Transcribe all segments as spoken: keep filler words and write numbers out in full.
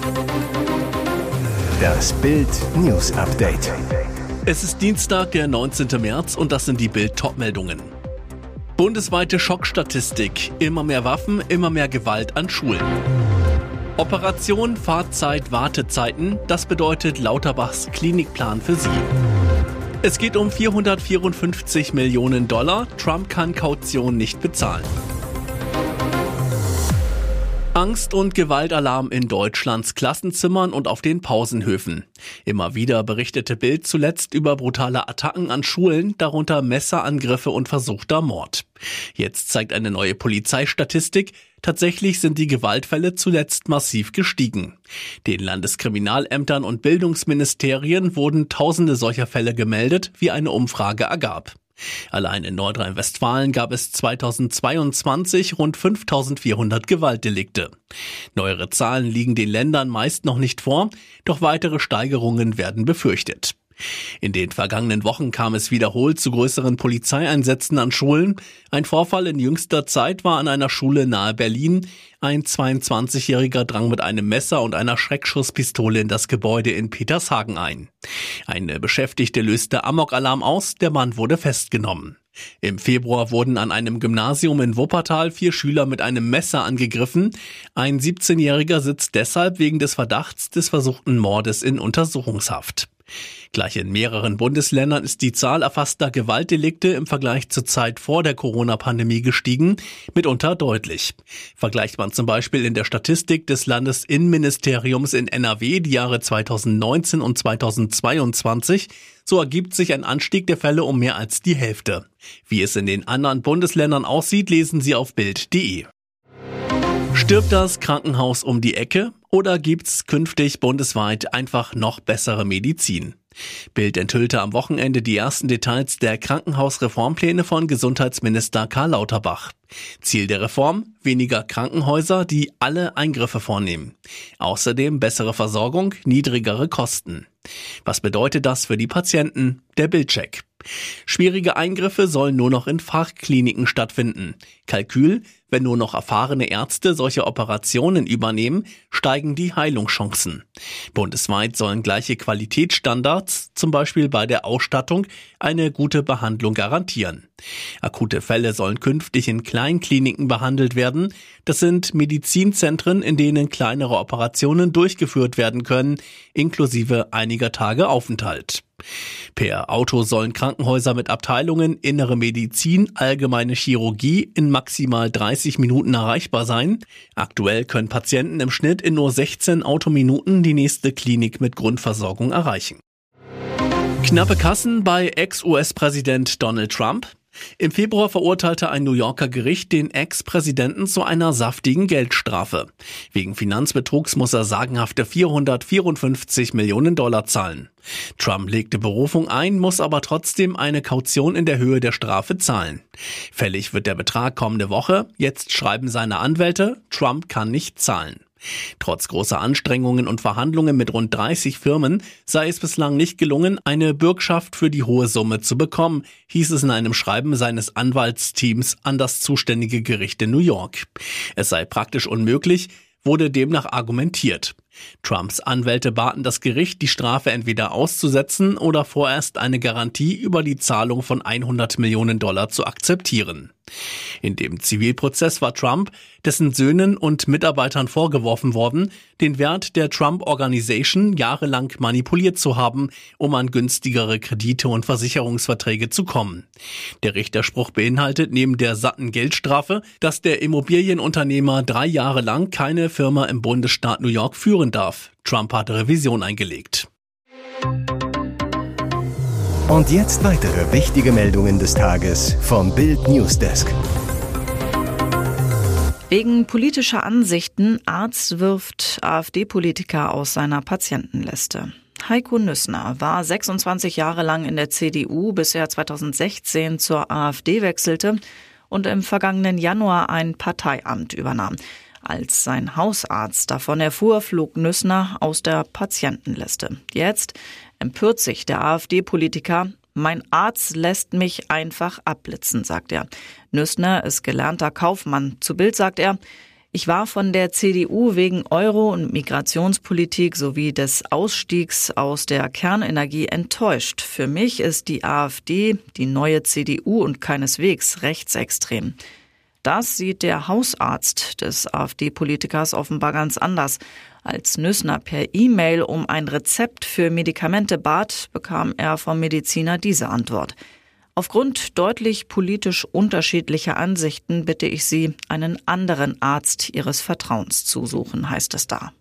Das Bild News Update. Es ist Dienstag, der neunzehnten März und das sind die Bild-Top-Meldungen. Bundesweite Schockstatistik. Immer mehr Waffen, immer mehr Gewalt an Schulen. Operation Fahrzeit Wartezeiten. Das bedeutet Lauterbachs Klinikplan für sie. Es geht um vierhundertvierundfünfzig Millionen Dollar. Trump kann Kaution nicht bezahlen. Angst- und Gewaltalarm in Deutschlands Klassenzimmern und auf den Pausenhöfen. Immer wieder berichtete Bild zuletzt über brutale Attacken an Schulen, darunter Messerangriffe und versuchter Mord. Jetzt zeigt eine neue Polizeistatistik, tatsächlich sind die Gewaltfälle zuletzt massiv gestiegen. Den Landeskriminalämtern und Bildungsministerien wurden tausende solcher Fälle gemeldet, wie eine Umfrage ergab. Allein in Nordrhein-Westfalen gab es zweitausendzweiundzwanzig rund fünftausendvierhundert Gewaltdelikte. Neuere Zahlen liegen den Ländern meist noch nicht vor, doch weitere Steigerungen werden befürchtet. In den vergangenen Wochen kam es wiederholt zu größeren Polizeieinsätzen an Schulen. Ein Vorfall in jüngster Zeit war an einer Schule nahe Berlin. Ein zweiundzwanzigjähriger drang mit einem Messer und einer Schreckschusspistole in das Gebäude in Petershagen ein. Eine Beschäftigte löste Amokalarm aus, der Mann wurde festgenommen. Im Februar wurden an einem Gymnasium in Wuppertal vier Schüler mit einem Messer angegriffen. Ein siebzehnjähriger sitzt deshalb wegen des Verdachts des versuchten Mordes in Untersuchungshaft. Gleich in mehreren Bundesländern ist die Zahl erfasster Gewaltdelikte im Vergleich zur Zeit vor der Corona-Pandemie gestiegen, mitunter deutlich. Vergleicht man zum Beispiel in der Statistik des Landesinnenministeriums in N R W die Jahre zweitausendneunzehn und zweitausendzweiundzwanzig, so ergibt sich ein Anstieg der Fälle um mehr als die Hälfte. Wie es in den anderen Bundesländern aussieht, lesen Sie auf bild punkt de. Stirbt das Krankenhaus um die Ecke oder gibt's künftig bundesweit einfach noch bessere Medizin? Bild enthüllte am Wochenende die ersten Details der Krankenhausreformpläne von Gesundheitsminister Karl Lauterbach. Ziel der Reform? Weniger Krankenhäuser, die alle Eingriffe vornehmen. Außerdem bessere Versorgung, niedrigere Kosten. Was bedeutet das für die Patienten? Der Bildcheck. Schwierige Eingriffe sollen nur noch in Fachkliniken stattfinden. Kalkül: Wenn nur noch erfahrene Ärzte solche Operationen übernehmen, steigen die Heilungschancen. Bundesweit sollen gleiche Qualitätsstandards, zum Beispiel bei der Ausstattung, eine gute Behandlung garantieren. Akute Fälle sollen künftig in Kleinkliniken behandelt werden. Das sind Medizinzentren, in denen kleinere Operationen durchgeführt werden können, inklusive einiger Tage Aufenthalt. Per Auto sollen Krankenhäuser mit Abteilungen Innere Medizin, Allgemeine Chirurgie in maximal dreißig Minuten erreichbar sein. Aktuell können Patienten im Schnitt in nur sechzehn Autominuten die nächste Klinik mit Grundversorgung erreichen. Knappe Kassen bei Ex-U S-Präsident Donald Trump. Im Februar verurteilte ein New Yorker Gericht den Ex-Präsidenten zu einer saftigen Geldstrafe. Wegen Finanzbetrugs muss er sagenhafte vierhundertvierundfünfzig Millionen Dollar zahlen. Trump legte Berufung ein, muss aber trotzdem eine Kaution in der Höhe der Strafe zahlen. Fällig wird der Betrag kommende Woche. Jetzt schreiben seine Anwälte, Trump kann nicht zahlen. Trotz großer Anstrengungen und Verhandlungen mit rund dreißig Firmen sei es bislang nicht gelungen, eine Bürgschaft für die hohe Summe zu bekommen, hieß es in einem Schreiben seines Anwaltsteams an das zuständige Gericht in New York. Es sei praktisch unmöglich, wurde demnach argumentiert. Trumps Anwälte baten das Gericht, die Strafe entweder auszusetzen oder vorerst eine Garantie über die Zahlung von hundert Millionen Dollar zu akzeptieren. In dem Zivilprozess war Trump, dessen Söhnen und Mitarbeitern vorgeworfen worden, den Wert der Trump Organization jahrelang manipuliert zu haben, um an günstigere Kredite und Versicherungsverträge zu kommen. Der Richterspruch beinhaltet neben der satten Geldstrafe, dass der Immobilienunternehmer drei Jahre lang keine Firma im Bundesstaat New York führen darf. Trump hatte Revision eingelegt. Und jetzt weitere wichtige Meldungen des Tages vom Bild Newsdesk. Wegen politischer Ansichten, Arzt wirft AfD-Politiker aus seiner Patientenliste. Heiko Nüssner war sechsundzwanzig Jahre lang in der C D U, bis er zweitausendsechzehn zur AfD wechselte und im vergangenen Januar ein Parteiamt übernahm. Als sein Hausarzt davon erfuhr, flog Nüssner aus der Patientenliste. Jetzt empört sich der AfD-Politiker. Mein Arzt lässt mich einfach abblitzen, sagt er. Nüssner ist gelernter Kaufmann. Zu Bild sagt er, Ich war von der C D U wegen Euro- und Migrationspolitik sowie des Ausstiegs aus der Kernenergie enttäuscht. Für mich ist die AfD die neue C D U und keineswegs rechtsextrem. Das sieht der Hausarzt des AfD-Politikers offenbar ganz anders. Als Nüssner per E-Mail um ein Rezept für Medikamente bat, bekam er vom Mediziner diese Antwort. Aufgrund deutlich politisch unterschiedlicher Ansichten bitte ich Sie, einen anderen Arzt Ihres Vertrauens zu suchen, heißt es da.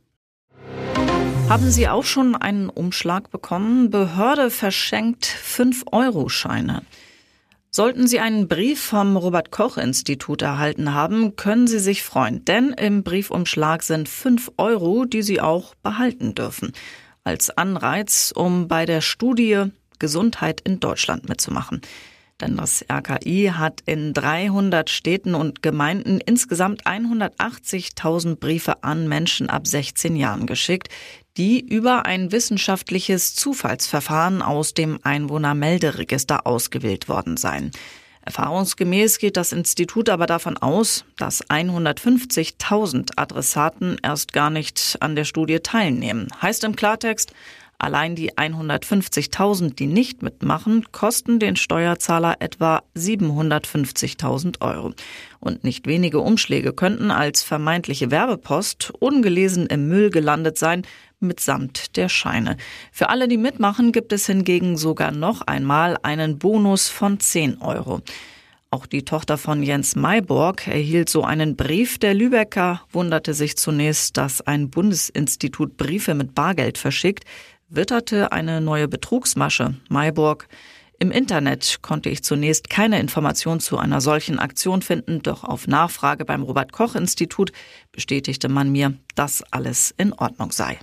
Haben Sie auch schon einen Umschlag bekommen? Behörde verschenkt fünf Euro Scheine. Sollten Sie einen Brief vom Robert-Koch-Institut erhalten haben, können Sie sich freuen, denn im Briefumschlag sind fünf Euro, die Sie auch behalten dürfen. Als Anreiz, um bei der Studie Gesundheit in Deutschland mitzumachen. Denn das R K I hat in dreihundert Städten und Gemeinden insgesamt hundertachtzigtausend Briefe an Menschen ab sechzehn Jahren geschickt, die über ein wissenschaftliches Zufallsverfahren aus dem Einwohnermelderegister ausgewählt worden seien. Erfahrungsgemäß geht das Institut aber davon aus, dass hundertfünfzigtausend Adressaten erst gar nicht an der Studie teilnehmen. Heißt im Klartext, allein die hundertfünfzigtausend, die nicht mitmachen, kosten den Steuerzahler etwa siebenhundertfünfzigtausend Euro. Und nicht wenige Umschläge könnten als vermeintliche Werbepost ungelesen im Müll gelandet sein, mitsamt der Scheine. Für alle, die mitmachen, gibt es hingegen sogar noch einmal einen Bonus von zehn Euro. Auch die Tochter von Jens Maiborg erhielt so einen Brief. Der Lübecker wunderte sich zunächst, dass ein Bundesinstitut Briefe mit Bargeld verschickt, witterte eine neue Betrugsmasche. Maiborg: Im Internet konnte ich zunächst keine Information zu einer solchen Aktion finden, doch auf Nachfrage beim Robert-Koch-Institut bestätigte man mir, dass alles in Ordnung sei.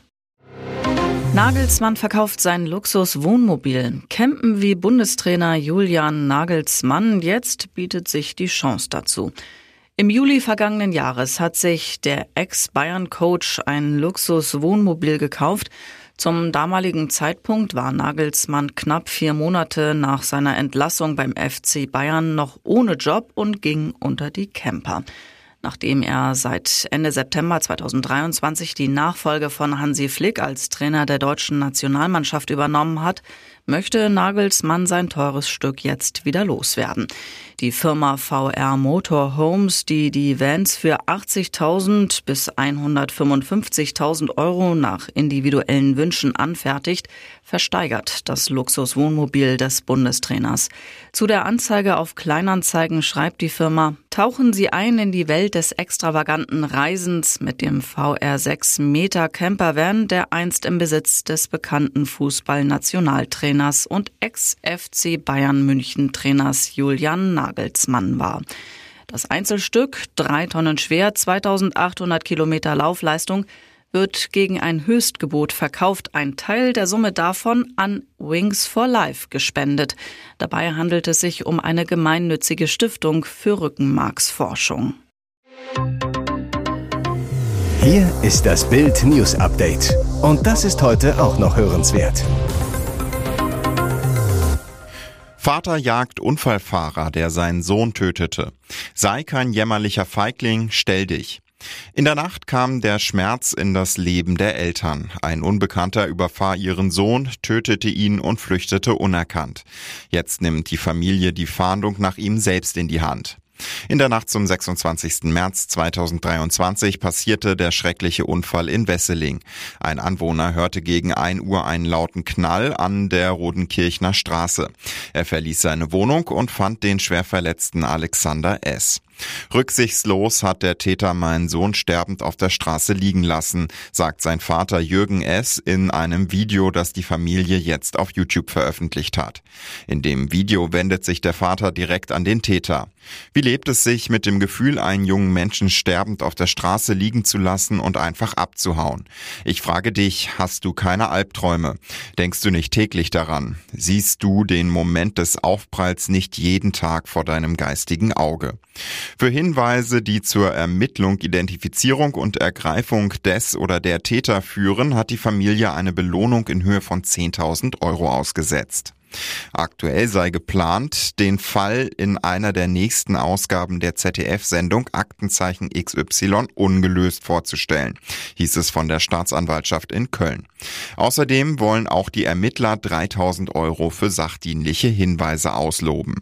Nagelsmann verkauft sein Luxus-Wohnmobil. Campen wie Bundestrainer Julian Nagelsmann, jetzt bietet sich die Chance dazu. Im Juli vergangenen Jahres hat sich der Ex-Bayern-Coach ein Luxus-Wohnmobil gekauft. Zum damaligen Zeitpunkt war Nagelsmann knapp vier Monate nach seiner Entlassung beim F C Bayern noch ohne Job und ging unter die Camper. Nachdem er seit Ende September zweitausenddreiundzwanzig die Nachfolge von Hansi Flick als Trainer der deutschen Nationalmannschaft übernommen hat, möchte Nagelsmann sein teures Stück jetzt wieder loswerden. Die Firma V R Motorhomes, die die Vans für achtzigtausend bis hundertfünfundfünfzigtausend Euro nach individuellen Wünschen anfertigt, versteigert das Luxuswohnmobil des Bundestrainers. Zu der Anzeige auf Kleinanzeigen schreibt die Firma: Tauchen Sie ein in die Welt des extravaganten Reisens mit dem V R sechs Meter Campervan, der einst im Besitz des bekannten Fußballnationaltrainers und Ex-F C Bayern München Trainers Julian Nagelsmann war. Das Einzelstück, drei Tonnen schwer, zweitausendachthundert Kilometer Laufleistung, wird gegen ein Höchstgebot verkauft. Ein Teil der Summe davon an Wings for Life gespendet. Dabei handelt es sich um eine gemeinnützige Stiftung für Rückenmarksforschung. Hier ist das Bild News Update. Und das ist heute auch noch hörenswert. Vater jagt Unfallfahrer, der seinen Sohn tötete. Sei kein jämmerlicher Feigling, stell dich. In der Nacht kam der Schmerz in das Leben der Eltern. Ein Unbekannter überfahr ihren Sohn, tötete ihn und flüchtete unerkannt. Jetzt nimmt die Familie die Fahndung nach ihm selbst in die Hand. In der Nacht zum sechsundzwanzigsten März zweitausenddreiundzwanzig passierte der schreckliche Unfall in Wesseling. Ein Anwohner hörte gegen ein Uhr einen lauten Knall an der Rodenkirchner Straße. Er verließ seine Wohnung und fand den schwer verletzten Alexander S. Rücksichtslos hat der Täter meinen Sohn sterbend auf der Straße liegen lassen, sagt sein Vater Jürgen S. in einem Video, das die Familie jetzt auf YouTube veröffentlicht hat. In dem Video wendet sich der Vater direkt an den Täter. Wie lebt es sich, mit dem Gefühl, einen jungen Menschen sterbend auf der Straße liegen zu lassen und einfach abzuhauen? Ich frage dich, hast du keine Albträume? Denkst du nicht täglich daran? Siehst du den Moment des Aufpralls nicht jeden Tag vor deinem geistigen Auge? Für Hinweise, die zur Ermittlung, Identifizierung und Ergreifung des oder der Täter führen, hat die Familie eine Belohnung in Höhe von zehntausend Euro ausgesetzt. Aktuell sei geplant, den Fall in einer der nächsten Ausgaben der Z D F-Sendung Aktenzeichen X Y ungelöst vorzustellen, hieß es von der Staatsanwaltschaft in Köln. Außerdem wollen auch die Ermittler dreitausend Euro für sachdienliche Hinweise ausloben.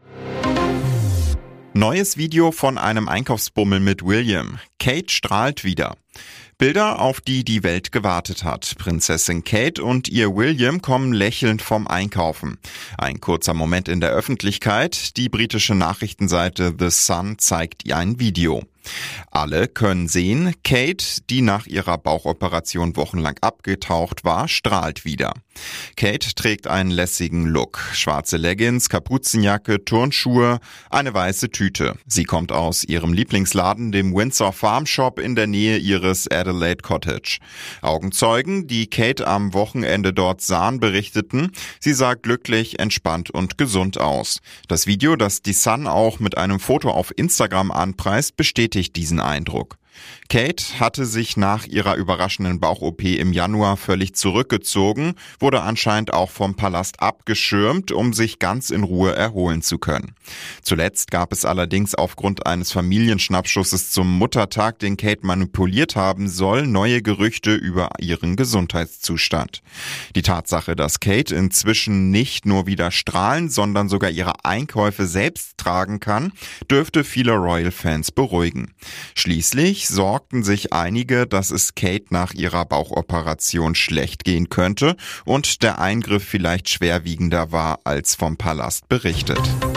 Neues Video von einem Einkaufsbummel mit William. Kate strahlt wieder. Bilder, auf die die Welt gewartet hat. Prinzessin Kate und ihr William kommen lächelnd vom Einkaufen. Ein kurzer Moment in der Öffentlichkeit. Die britische Nachrichtenseite The Sun zeigt ihr ein Video. Alle können sehen, Kate, die nach ihrer Bauchoperation wochenlang abgetaucht war, strahlt wieder. Kate trägt einen lässigen Look. Schwarze Leggings, Kapuzenjacke, Turnschuhe, eine weiße Tüte. Sie kommt aus ihrem Lieblingsladen, dem Windsor Farm Shop in der Nähe ihres Adelaide Cottage. Augenzeugen, die Kate am Wochenende dort sahen, berichteten, sie sah glücklich, entspannt und gesund aus. Das Video, das die Sun auch mit einem Foto auf Instagram anpreist, bestätigt diesen Eindruck. Kate hatte sich nach ihrer überraschenden Bauch-O P im Januar völlig zurückgezogen, wurde anscheinend auch vom Palast abgeschirmt, um sich ganz in Ruhe erholen zu können. Zuletzt gab es allerdings aufgrund eines Familienschnappschusses zum Muttertag, den Kate manipuliert haben soll, neue Gerüchte über ihren Gesundheitszustand. Die Tatsache, dass Kate inzwischen nicht nur wieder strahlen, sondern sogar ihre Einkäufe selbst tragen kann, dürfte viele Royal-Fans beruhigen. Schließlich sorgten sich einige, dass es Kate nach ihrer Bauchoperation schlecht gehen könnte und der Eingriff vielleicht schwerwiegender war als vom Palast berichtet.